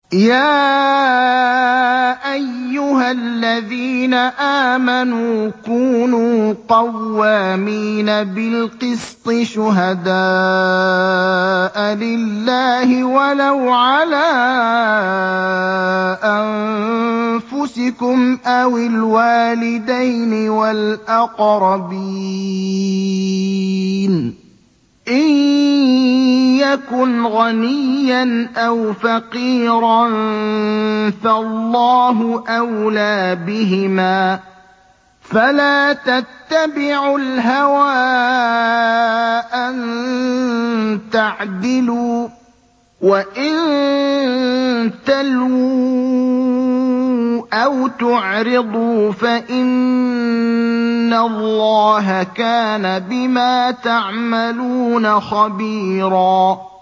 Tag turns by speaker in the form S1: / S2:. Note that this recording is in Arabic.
S1: يَا أَيُّهَا الَّذِينَ آمَنُوا كُونُوا قَوَّامِينَ بِالْقِسْطِ شُهَدَاءَ لِلَّهِ وَلَوْ عَلَىٰ أَنفُسِكُمْ أَوِ الْوَالِدَيْنِ وَالْأَقْرَبِينَ ۚ إِن يَكُنْ غَنِيًّا أَوْ فَقِيرًا فَاللَّهُ أَوْلَىٰ بِهِمَا ۖ فَلَا تَتَّبِعُوا الْهَوَىٰ أَن تَعْدِلُوا ۚ وَإِن تَلْوُوا أَوْ تُعْرِضُوا فَإِنَّ اللَّهَ كَانَ بِمَا تَعْمَلُونَ خَبِيرًا